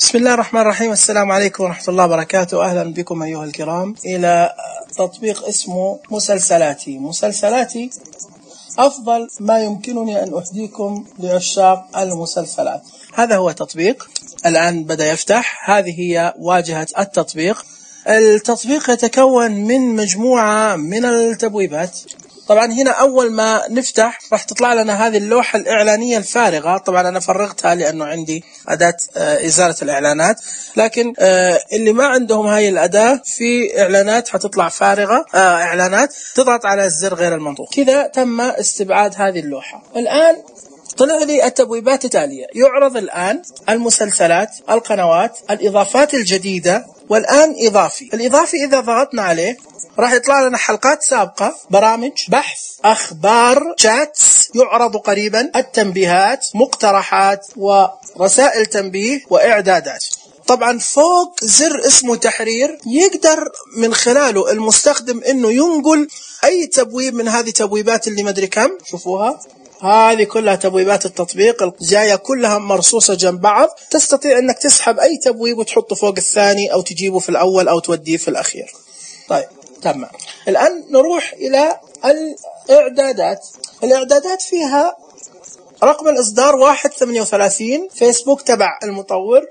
بسم الله الرحمن الرحيم. السلام عليكم ورحمة الله وبركاته. أهلا بكم أيها الكرام إلى تطبيق اسمه مسلسلاتي. مسلسلاتي أفضل ما يمكنني أن أهديكم لعشاق المسلسلات. هذا هو تطبيق الآن بدأ يفتح. هذه هي واجهة التطبيق. التطبيق يتكون من مجموعة من التبويبات. طبعا هنا أول ما نفتح راح تطلع لنا هذه اللوحة الإعلانية الفارغة. طبعا أنا فرغتها لأنه عندي أداة إزالة الإعلانات، لكن اللي ما عندهم هاي الأداة في إعلانات حتطلع فارغة، إعلانات. تضغط على الزر غير المنطوق كذا تم استبعاد هذه اللوحة. الآن طلع لي التبويبات التالية. يعرض الآن المسلسلات، القنوات، الإضافات الجديدة، والآن إضافي. الإضافي إذا ضغطنا عليه راح يطلع لنا حلقات سابقة، برامج، بحث، أخبار، شاتس يعرض قريبا، التنبيهات، مقترحات، ورسائل تنبيه، وإعدادات. طبعا فوق زر اسمه تحرير يقدر من خلاله المستخدم انه ينقل اي تبويب من هذه تبويبات اللي مدري كم. شوفوها، هذه كلها تبويبات التطبيق الجاية كلها مرصوصة جنب بعض. تستطيع انك تسحب اي تبويب وتحطه فوق الثاني او تجيبه في الاول او توديه في الاخير. طيب تمام. الآن نروح إلى الإعدادات. الإعدادات فيها رقم الإصدار 1/38، فيسبوك تبع المطور،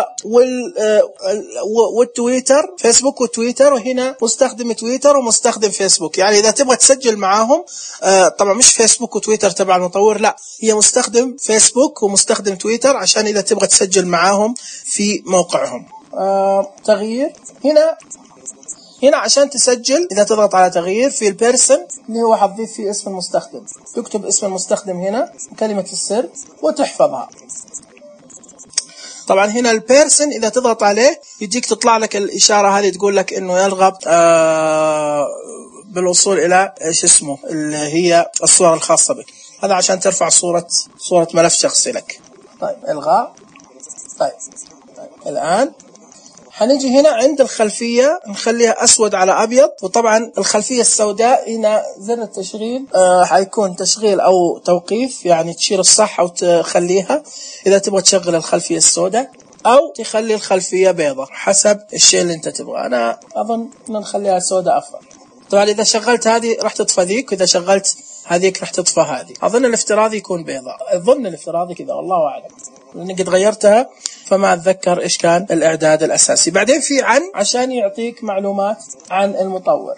والتويتر، فيسبوك وتويتر، وهنا مستخدم تويتر ومستخدم فيسبوك. يعني إذا تبغى تسجل معاهم، طبعا مش فيسبوك وتويتر تبع المطور، لا، هي مستخدم فيسبوك ومستخدم تويتر عشان إذا تبغى تسجل معاهم في موقعهم. تغيير هنا عشان تسجل، إذا تضغط على تغيير في البيرسون اللي هو حتضيف فيه اسم المستخدم، تكتب اسم المستخدم هنا، كلمة السر، وتحفظها. طبعا هنا البيرسون إذا تضغط عليه يجيك تطلع لك الإشارة هذه تقول لك إنه يرغب بالوصول إلى إيش اسمه اللي هي الصورة الخاصة بك. هذا عشان ترفع صورة ملف شخصي لك. طيب إلغاء. طيب الآن حنيجي هنا عند الخلفية نخليها أسود على أبيض، وطبعا الخلفية السوداء هنا زر التشغيل حيكون تشغيل أو توقيف، يعني تشير الصح أو تخليها إذا تبغى تشغل الخلفية السوداء، أو تخلي الخلفية بيضة حسب الشيء اللي أنت تبغى. أنا أظن أن نخليها سوداء أفضل. طبعا إذا شغلت هذه راح تطفى ذيك، وإذا شغلت هذيك راح تطفى هذه. أظن الافتراضي يكون بيضة، أظن الافتراضي كذا، والله أعلم لأني قد غيرتها فما أتذكر إيش كان الإعداد الأساسي. بعدين في عشان يعطيك معلومات عن المطور.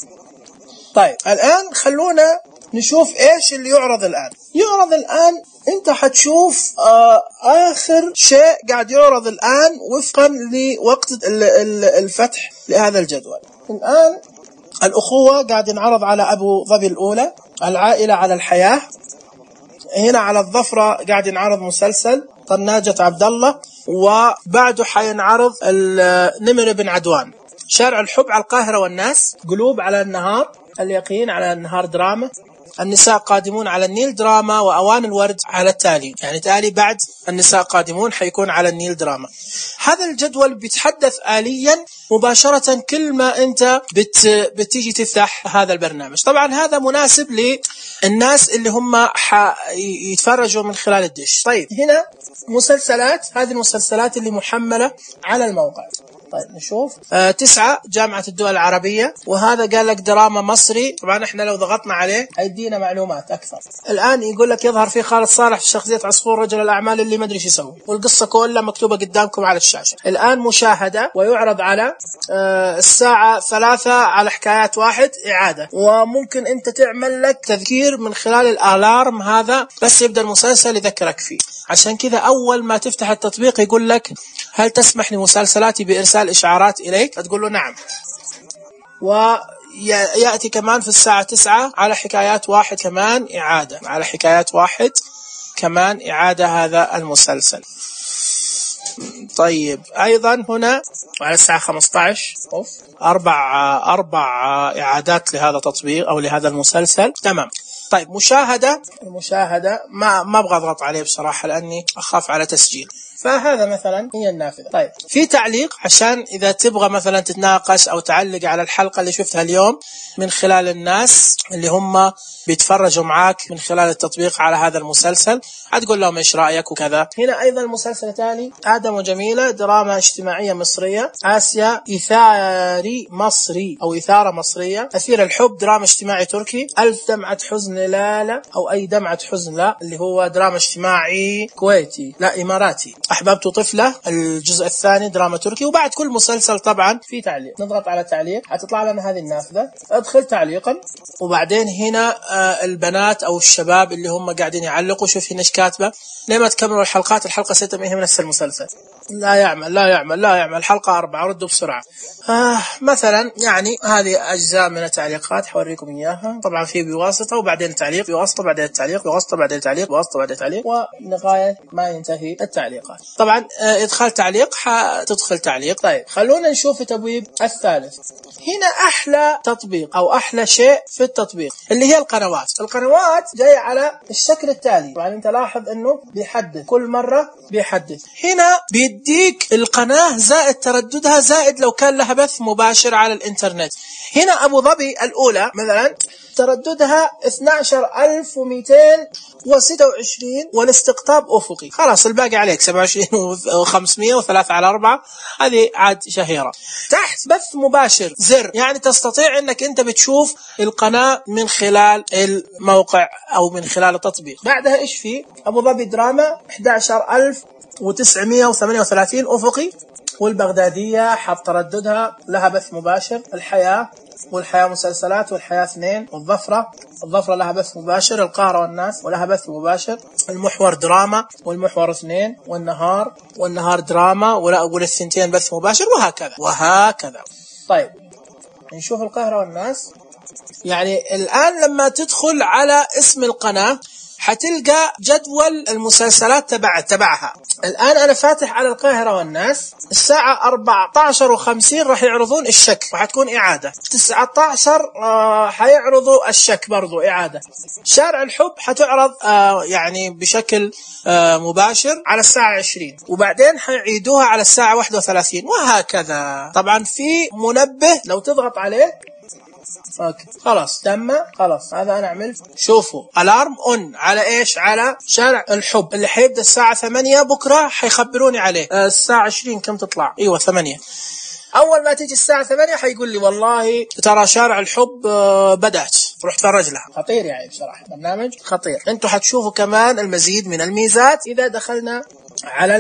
طيب الآن خلونا نشوف إيش اللي يعرض الآن. يعرض الآن أنت حتشوف آخر شيء قاعد يعرض الآن وفقا لوقت الفتح لهذا الجدول. الآن الأخوة قاعد ينعرض على أبو ظبي الأولى، العائلة على الحياة. هنا على الظفرة قاعد ينعرض مسلسل طناجة عبد الله، وبعده حينعرض نمر بن عدوان. شارع الحب على القاهرة والناس، قلوب على النهار، اليقين على النهار دراما، النساء قادمون على النيل دراما، وأوان الورد على التالي. يعني تالي بعد النساء قادمون حيكون على النيل دراما. هذا الجدول بيتحدث آليا مباشرة كل ما أنت بتيجي تفتح هذا البرنامج. طبعا هذا مناسب للناس اللي هم يتفرجوا من خلال الدش. طيب هنا مسلسلات، هذه المسلسلات اللي محملة على الموقع. طيب نشوف 9 جامعة الدول العربية، وهذا قال لك دراما مصري. طبعا احنا لو ضغطنا عليه هيدينا معلومات أكثر. الآن يقول لك يظهر فيه خالد صالح في شخصية عصفور رجل الأعمال اللي ما أدري شو يسوي، والقصة كلها مكتوبة قدامكم على الشاشة. الآن مشاهدة، ويعرض على الساعة 3 على حكايات 1 إعادة، وممكن أنت تعمل لك تذكير من خلال الألارم هذا بس يبدأ المسلسل يذكرك فيه. عشان كذا أول ما تفتح التطبيق يقول لك هل تسمح لمسلسلاتي بإرسال إشعارات إليك؟ تقول له نعم. ويأتي كمان في الساعة 9 على حكايات 1 كمان إعادة، على حكايات 1 كمان إعادة هذا المسلسل. طيب أيضا هنا على الساعة 15 أربع إعادات لهذا التطبيق أو لهذا المسلسل. تمام. طيب المشاهدة ما أبغى أضغط عليه بصراحة لأني أخاف على تسجيل. فهذا مثلا هي النافذة. طيب في تعليق عشان إذا تبغى مثلا تتناقش أو تعلق على الحلقة اللي شفتها اليوم من خلال الناس اللي هم بيتفرجوا معاك من خلال التطبيق على هذا المسلسل، هتقول لهم إيش رأيك وكذا. هنا أيضا المسلسل التالي آدم وجميلة، دراما اجتماعية مصرية، آسيا إثاري مصري أو إثارة مصرية، أثير الحب، دراما اجتماعي تركي، ألف دمعة حزن لا أو أي دمعة حزن لا اللي هو دراما اجتماعي كويتي لا إماراتي، أحببت طفلة الجزء الثاني دراما تركي. وبعد كل مسلسل طبعا في تعليق، نضغط على تعليق هتطلع لنا هذه النافذة، ادخل تعليقا وبعدين هنا البنات أو الشباب اللي هم قاعدين يعلقوا. شوف هنا ايش كاتبة، لما تكملوا الحلقات الحلقة 6 هي من نفس المسلسل، لا يعمل حلقة 4 ردوا بسرعة. مثلا يعني هذه أجزاء من التعليقات حوريكم إياها. طبعا في بواسطة وبعدين تعليق بواسطة بعدين التعليق بواسطة بعدين تعليق بواسطة بعدين تعليق ولغاية ما ينتهي التعليقات. طبعا إدخال تعليق تدخل تعليق. طيب خلونا نشوف التبويب الثالث. هنا أحلى تطبيق أو أحلى شيء في التطبيق اللي هي القنوات. القنوات جاية على الشكل التالي. طبعا أنت لاحظ أنه بيحدث كل مرة بيحدث. هنا بيديك القناة زائد ترددها زائد لو كان لها بث مباشر على الإنترنت. هنا أبو ظبي الأولى مثلا ترددها 12226 والاستقطاب أفقي. خلاص الباقي عليك 27500 و3 على 4 هذه عاد شهيرة. تحت بث مباشر زر، يعني تستطيع أنك أنت بتشوف القناة من خلال الموقع أو من خلال التطبيق. بعدها إيش في أبو ظبي دراما 11938 أفقي، والبغدادية حط ترددها لها بث مباشر. الحياة والحياة مسلسلات والحياة 2 والظفرة لها بث مباشر. القاهرة والناس ولها بث مباشر. المحور دراما والمحور 2 والنهار دراما ولا أقول الثنتين بث مباشر وهكذا. طيب نشوف القاهرة والناس. يعني الآن لما تدخل على اسم القناة حتلقى جدول المسلسلات تبعها. الآن أنا فاتح على القاهرة والناس، الساعة 14:50 راح يعرضون الشك وحتكون إعادة. 19 حيعرضوا الشك برضو إعادة. شارع الحب حتعرض يعني بشكل مباشر على الساعة 20 وبعدين حيعيدوها على الساعة 31 وهكذا. طبعا في منبه لو تضغط عليه اوكي خلاص تم. خلاص هذا انا عملت. شوفوا الارم اون على ايش؟ على شارع الحب اللي حيبدا الساعه 8 بكره، حيخبروني عليه الساعه 20 كم تطلع. ايوه 8. اول ما تيجي الساعه 8 حيقول لي والله ترى شارع الحب بدات، روح تفرج لها. خطير يعني بصراحه، برنامج خطير. انتم حتشوفوا كمان المزيد من الميزات اذا دخلنا على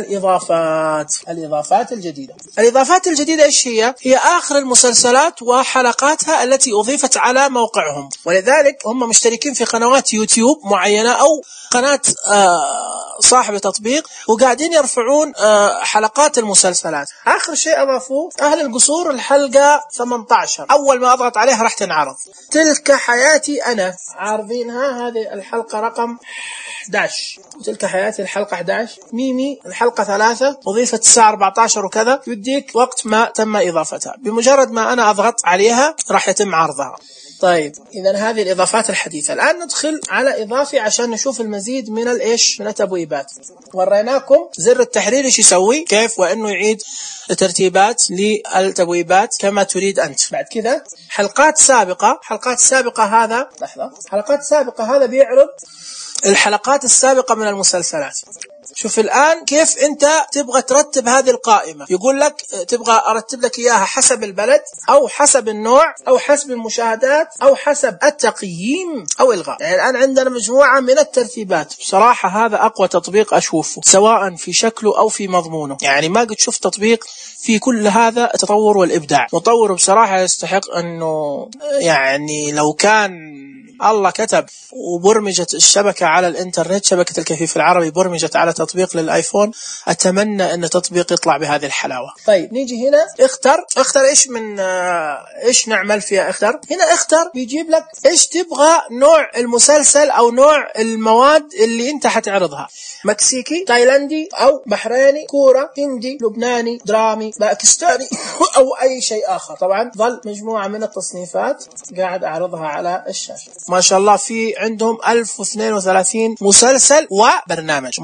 الإضافات الجديدة. الإضافات الجديدة إيش هي؟ هي آخر المسلسلات وحلقاتها التي أضيفت على موقعهم، ولذلك هم مشتركين في قنوات يوتيوب معينة أو قناة صاحب تطبيق وقاعدين يرفعون حلقات المسلسلات. آخر شيء أضافوه أهل القصور الحلقة 18، أول ما أضغط عليها راح تنعرض. تلك حياتي أنا عارضينها، هذه الحلقة رقم 11 وتلك حياتي الحلقة 11. ميمي الحلقة 3 أضيفت الساعة 14 وكذا، يديك وقت ما تم إضافتها. بمجرد ما أنا أضغط عليها راح يتم عرضها. طيب إذا هذه الإضافات الحديثة. الآن ندخل على إضافي عشان نشوف المزيد من الإيش، من التبويبات. وريناكم زر التحرير إيش يسوي كيف، وإنه يعيد ترتيبات للتبويبات كما تريد أنت. بعد كذا حلقات سابقة هذا لحظة، حلقات سابقة هذا بيعرض الحلقات السابقة من المسلسلات. شوف الآن كيف أنت تبغى ترتب هذه القائمة. يقول لك تبغى أرتب لك إياها حسب البلد أو حسب النوع أو حسب المشاهدات أو حسب التقييم أو إلغاء. يعني الآن عندنا مجموعة من الترتيبات. بصراحة هذا أقوى تطبيق أشوفه سواء في شكله أو في مضمونه. يعني ما قد شفت تطبيق في كل هذا التطور والإبداع. مطور بصراحة يستحق أنه يعني لو كان الله كتب وبرمجت الشبكة على الإنترنت، شبكة الكفيف العربي برمجت على تطبيق للآيفون، أتمنى أن تطبيق يطلع بهذه الحلاوة. طيب نيجي هنا اختر إيش من إيش نعمل فيها. هنا اختر بيجيب لك إيش تبغى نوع المسلسل أو نوع المواد اللي أنت حتعرضها. مكسيكي، تايلاندي أو بحريني، كورة، هندي، لبناني، درامي، باكستاني أو أي شيء آخر. طبعا ظل مجموعة من التصنيفات قاعد أعرضها على الشاشة. ما شاء الله في عندهم 1032 مسلسل وبرنامج. هم ما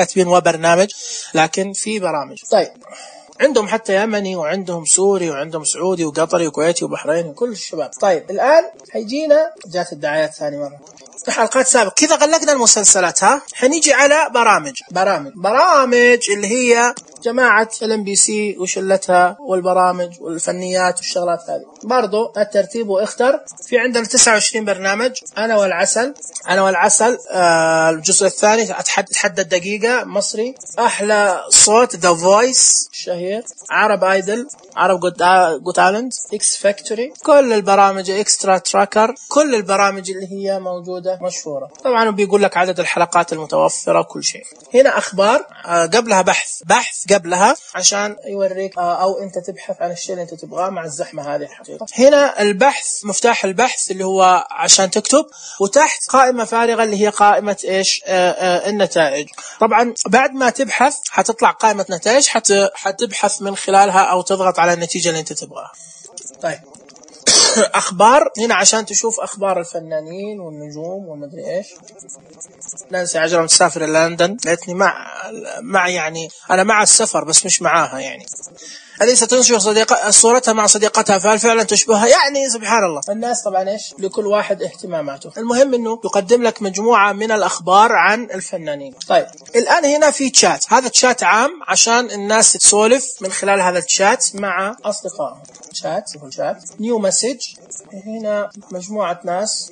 كاتبين وبرنامج، لكن في برامج. طيب عندهم حتى يمني وعندهم سوري وعندهم سعودي وقطري وكويتي وبحريني وكل الشباب. طيب الآن هيجينا جات الدعايات ثاني مرة في حلقات سابقة كذا غلقنا المسلسلات. حنيجي على برامج اللي هي جماعة الMBC وشلتها والبرامج والفنيات والشغلات هذه. برضو الترتيب واختر. في عندنا 29 برنامج. أنا والعسل الجزء الثاني تحدد دقيقة مصري. أحلى صوت The Voice الشهير. عرب آيدل، عرب Got Talent، إكس فاكتوري، كل البرامج إكسترا تراكر، كل البرامج اللي هي موجودة مشهورة. طبعا بيقول لك عدد الحلقات المتوفرة كل شيء. هنا أخبار قبلها بحث قبلها عشان يوريك أو أنت تبحث عن الشيء اللي أنت تبغاه مع الزحمة هذه الحقيقة. هنا البحث، مفتاح البحث اللي هو عشان تكتب، وتحت قائمة فارغة اللي هي قائمة إيش النتائج. طبعا بعد ما تبحث حتطلع قائمة نتائج، حتبحث من خلالها أو تضغط على النتيجة اللي أنت تبغاها. طيب أخبار هنا عشان تشوف أخبار الفنانين والنجوم والمدري إيش. نانسي عجرم تسافر لندن، ليتني مع يعني أنا مع السفر بس مش معاها يعني. أليس تنشر صورتها مع صديقتها فهل فعلا تشبهها؟ يعني سبحان الله، الناس طبعا إيش لكل واحد اهتماماته. المهم إنه يقدم لك مجموعة من الأخبار عن الفنانين. طيب الآن هنا في تشات، هذا تشات عام عشان الناس تسولف من خلال هذا التشات مع أصدقائهم. شات نيو مسج، هنا مجموعة ناس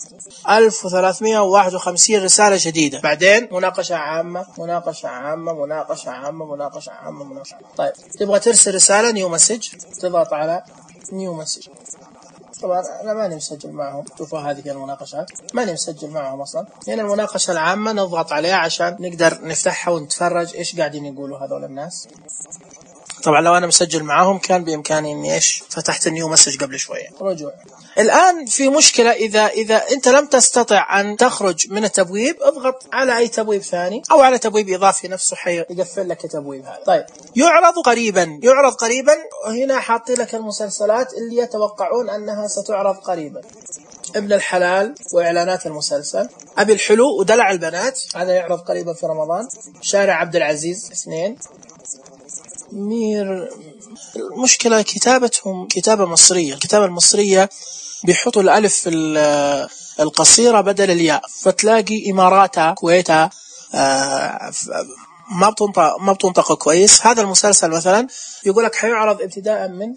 1351 رسالة جديدة. بعدين مناقشة عامة. طيب تبغى ترسل رسالة نيو مسج، تضغط على نيو مسج. طبعا أنا ماني مسجل معهم، شوفوا هذه المناقشات ماني مسجل معهم أصلا. هنا المناقشة العامة نضغط عليها عشان نقدر نفتحها ونتفرج إيش قاعدين يقولوا هذول الناس. طبعا لو أنا مسجل معاهم كان بإمكاني إني إيش فتحت النيو مسج قبل شوية. رجوع. الآن في مشكلة، إذا أنت لم تستطع أن تخرج من التبويب اضغط على أي تبويب ثاني أو على تبويب إضافي نفسه يقفل لك التبويب هذا. طيب يعرض قريبا. هنا حاطين لك المسلسلات اللي يتوقعون أنها ستعرض قريبا. ابن الحلال وإعلانات المسلسل. أبي الحلو ودلع البنات، هذا يعرض قريبا في رمضان. شارع عبد العزيز 2. المشكلة كتابتهم كتابة مصرية. الكتابة المصرية بيحطوا الألف القصيرة بدل الياء، فتلاقي إماراتا كويتا ما بتنطق كويس. هذا المسلسل مثلا يقولك حيعرض ابتداء من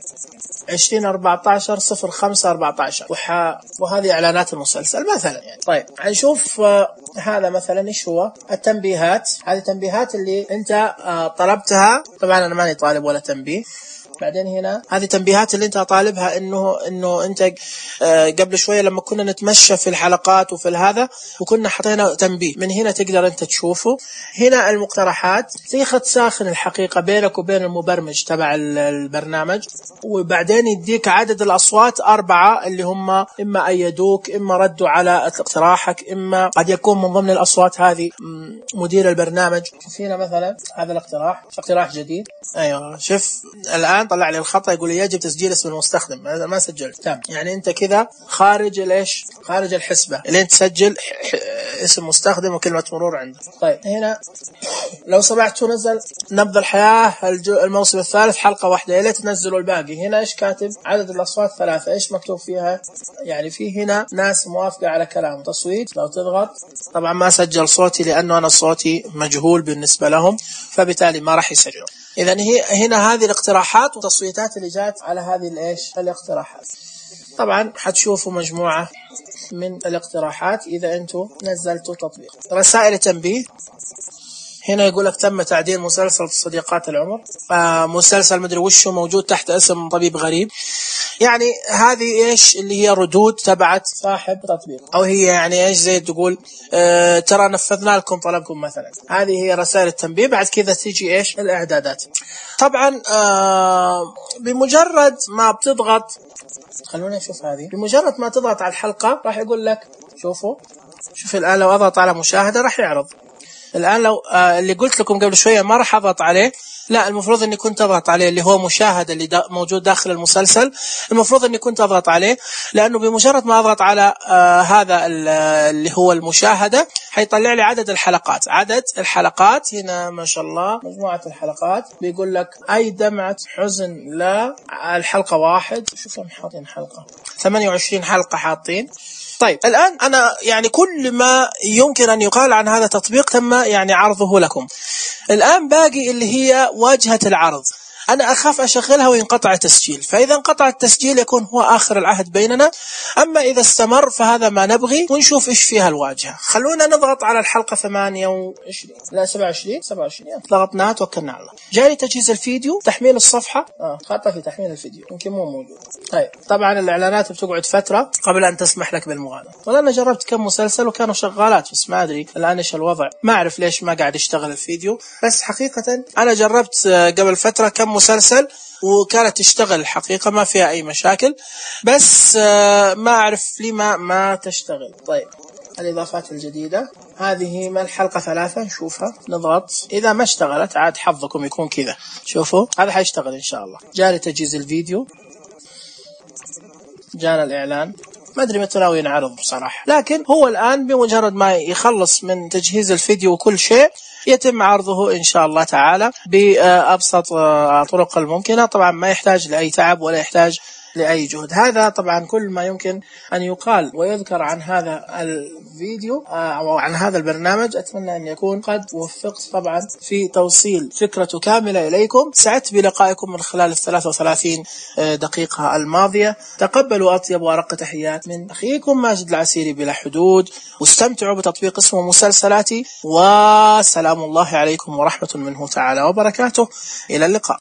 20/14/05/14 وهذه إعلانات المسلسل مثلا يعني. طيب هنشوف هذا مثلا إيش هو التنبيهات. هذه تنبيهات اللي أنت طلبتها. طبعا أنا ماني طالب ولا تنبيه. بعدين هنا هذه تنبيهات اللي انت طالبها، انه انت قبل شويه لما كنا نتمشى في الحلقات وفي هذا وكنا حطينا تنبيه، من هنا تقدر انت تشوفه. هنا المقترحات زي خط ساخن الحقيقه بينك وبين المبرمج تبع البرنامج، وبعدين يديك عدد الاصوات 4 اللي هم اما ايدوك، اما ردوا على اقتراحك، اما قد يكون من ضمن الاصوات هذه مدير البرنامج. هنا مثلا هذا اقتراح جديد. ايوه شوف الان طلع لي الخطأ، يقول لي يجب تسجيل اسم المستخدم. أنا ما سجلت. تمام، يعني أنت كذا خارج الحسبة اللي أنت تسجل اسم مستخدم وكلمة مرور عندك. طيب هنا لو سمعتوا نزل نبض الحياة الموسم الثالث حلقة 1، يا ليت تنزلوا الباقي. هنا إيش كاتب؟ عدد الأصوات 3. إيش مكتوب فيها؟ يعني في هنا ناس موافقة على كلام تصويت. لو تضغط طبعا ما سجل صوتي لأنه أنا صوتي مجهول بالنسبة لهم، فبالتالي ما راح يسجلوا. إذن هنا هذه الاقتراحات وتصويتات اللي جات على هذه الاقتراحات. طبعا حتشوفوا مجموعة من الاقتراحات إذا أنتم نزلتوا تطبيق. رسائل تنبيه. هنا يقول لك تم تعديل مسلسل صديقات العمر. مسلسل مدري وشه موجود تحت اسم طبيب غريب. يعني هذه إيش اللي هي ردود تبعت صاحب تطبيق، أو هي يعني إيش زي تقول ترى نفذنا لكم طلبكم مثلا. هذه هي رسائل التنبيه. بعد كذا تيجي إيش الإعدادات. طبعا بمجرد ما بتضغط، خلونا نشوف هذه، بمجرد ما تضغط على الحلقة راح يقول لك شوف الآن لو أضغط على مشاهدة راح يعرض. الآن لو اللي قلت لكم قبل شوية ما راح أضغط عليه لا، المفروض اني كنت اضغط عليه، اللي هو مشاهدة اللي موجود داخل المسلسل، المفروض اني كنت اضغط عليه، لانه بمجرد ما اضغط على هذا اللي هو المشاهدة حيطلع لي عدد الحلقات هنا ما شاء الله، مجموعة الحلقات. بيقول لك اي دمعة حزن لا، الحلقة 1. شوفوا حاطين حلقة 28 حلقة حاطين. طيب الآن أنا يعني كل ما يمكن أن يقال عن هذا التطبيق تم يعني عرضه لكم. الآن باقي اللي هي واجهة العرض. أنا أخاف أشغلها وينقطع التسجيل، فإذا انقطع التسجيل يكون هو آخر العهد بيننا. أما إذا استمر فهذا ما نبغي، ونشوف إيش فيها الواجهة. خلونا نضغط على الحلقة 28 لا 27 ضغطناها، توكلنا على الله. جاري تجهيز الفيديو، تحميل الصفحة، خطأ في تحميل الفيديو يمكن مو موجود. طيب طبعا الإعلانات بتقعد فترة قبل أن تسمح لك بالمغادرة. وأنا جربت كم مسلسل وكانوا شغالات، بس ما أدري الآن إيش الوضع، ما أعرف ليش ما قاعد يشتغل الفيديو. بس حقيقة أنا جربت قبل فترة كم مسلسل وكانت تشتغل الحقيقة، ما فيها أي مشاكل، بس ما أعرف لما ما تشتغل. طيب الإضافات الجديدة هذه من الحلقة 3، نشوفها، نضغط. إذا ما اشتغلت عاد حظكم يكون كذا. شوفوا هذا حيشتغل إن شاء الله. جاري تجهيز الفيديو، جانا الإعلان، ما أدري متى ناوي ينعرض بصراحة، لكن هو الآن بمجرد ما يخلص من تجهيز الفيديو وكل شيء يتم عرضه إن شاء الله تعالى بأبسط طرق الممكنة. طبعا ما يحتاج لأي تعب ولا يحتاج لأي جهد. هذا طبعا كل ما يمكن أن يقال ويذكر عن هذا الفيديو أو عن هذا البرنامج. أتمنى أن يكون قد وفقت طبعا في توصيل فكرته كاملة إليكم. سعدت بلقائكم من خلال 33 دقيقة الماضية. تقبلوا أطيب وأرق تحيات من أخيكم ماجد العسيري بلا حدود، واستمتعوا بتطبيق اسمه مسلسلاتي، وسلام الله عليكم ورحمة منه تعالى وبركاته. إلى اللقاء.